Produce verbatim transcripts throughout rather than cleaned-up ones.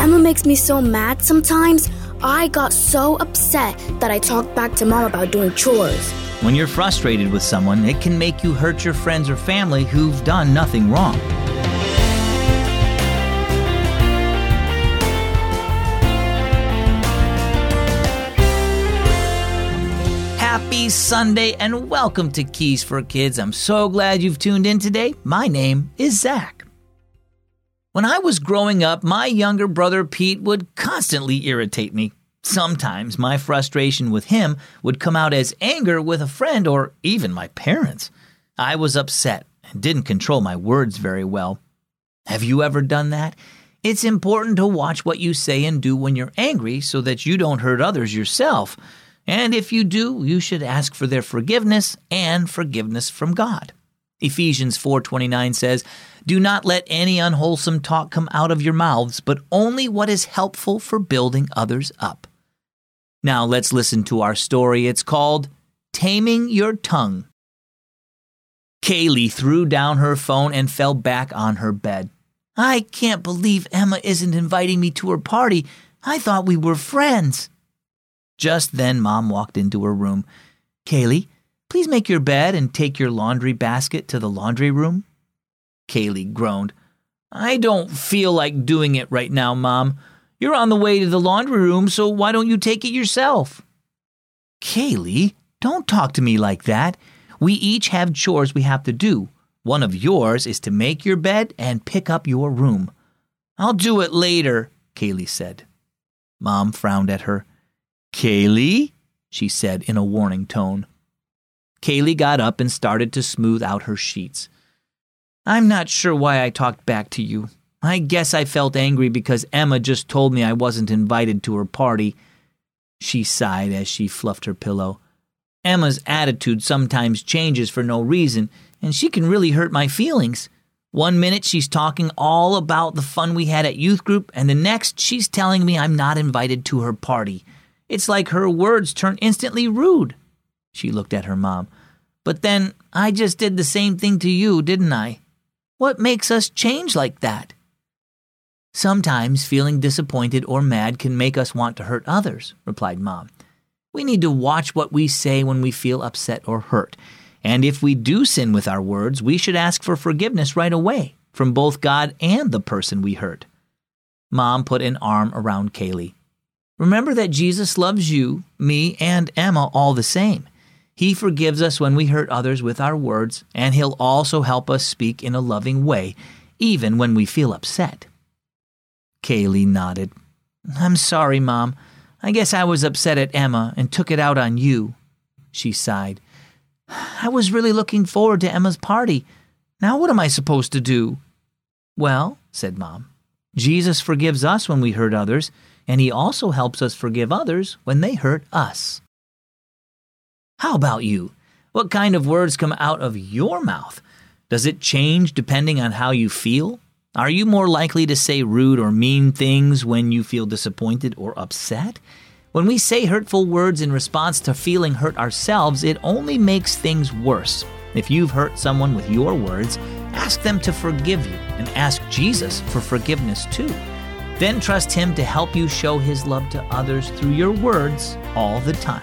Emma makes me so mad sometimes. I got so upset that I talked back to Mom about doing chores. When you're frustrated with someone, it can make you hurt your friends or family who've done nothing wrong. Happy Sunday and welcome to Keys for Kids. I'm so glad you've tuned in today. My name is Zach. When I was growing up, my younger brother Pete would constantly irritate me. Sometimes my frustration with him would come out as anger with a friend or even my parents. I was upset and didn't control my words very well. Have you ever done that? It's important to watch what you say and do when you're angry so that you don't hurt others yourself. And if you do, you should ask for their forgiveness and forgiveness from God. Ephesians four twenty-nine says, "Do not let any unwholesome talk come out of your mouths, but only what is helpful for building others up." Now let's listen to our story. It's called Taming Your Tongue. Kaylee threw down her phone and fell back on her bed. "I can't believe Emma isn't inviting me to her party. I thought we were friends." Just then, Mom walked into her room. "Kaylee, please make your bed and take your laundry basket to the laundry room." Kaylee groaned. "I don't feel like doing it right now, Mom. You're on the way to the laundry room, so why don't you take it yourself?" "Kaylee, don't talk to me like that. We each have chores we have to do. One of yours is to make your bed and pick up your room." "I'll do it later," Kaylee said. Mom frowned at her. "Kaylee," she said in a warning tone. Kaylee got up and started to smooth out her sheets. "I'm not sure why I talked back to you. I guess I felt angry because Emma just told me I wasn't invited to her party." She sighed as she fluffed her pillow. "Emma's attitude sometimes changes for no reason, and she can really hurt my feelings. One minute she's talking all about the fun we had at youth group, and the next she's telling me I'm not invited to her party. It's like her words turn instantly rude." She looked at her mom. "But then I just did the same thing to you, didn't I? What makes us change like that?" "Sometimes feeling disappointed or mad can make us want to hurt others," replied Mom. "We need to watch what we say when we feel upset or hurt. And if we do sin with our words, we should ask for forgiveness right away from both God and the person we hurt." Mom put an arm around Kaylee. "Remember that Jesus loves you, me, and Emma all the same. He forgives us when we hurt others with our words, and He'll also help us speak in a loving way, even when we feel upset." Kaylee nodded. "I'm sorry, Mom. I guess I was upset at Emma and took it out on you." She sighed. "I was really looking forward to Emma's party. Now what am I supposed to do?" "Well," said Mom, "Jesus forgives us when we hurt others, and He also helps us forgive others when they hurt us." How about you? What kind of words come out of your mouth? Does it change depending on how you feel? Are you more likely to say rude or mean things when you feel disappointed or upset? When we say hurtful words in response to feeling hurt ourselves, it only makes things worse. If you've hurt someone with your words, ask them to forgive you and ask Jesus for forgiveness too. Then trust Him to help you show His love to others through your words all the time.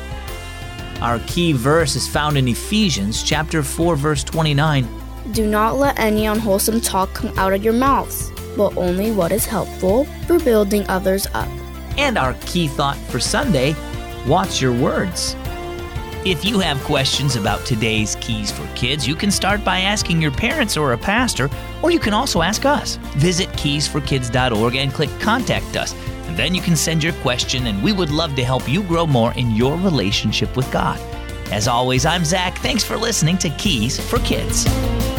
Our key verse is found in Ephesians chapter four, verse twenty-nine. "Do not let any unwholesome talk come out of your mouths, but only what is helpful for building others up." And our key thought for Sunday, watch your words. If you have questions about today's Keys for Kids, you can start by asking your parents or a pastor, or you can also ask us. Visit keys for kids dot org and click Contact Us. And then you can send your question, and we would love to help you grow more in your relationship with God. As always, I'm Zach. Thanks for listening to Keys for Kids.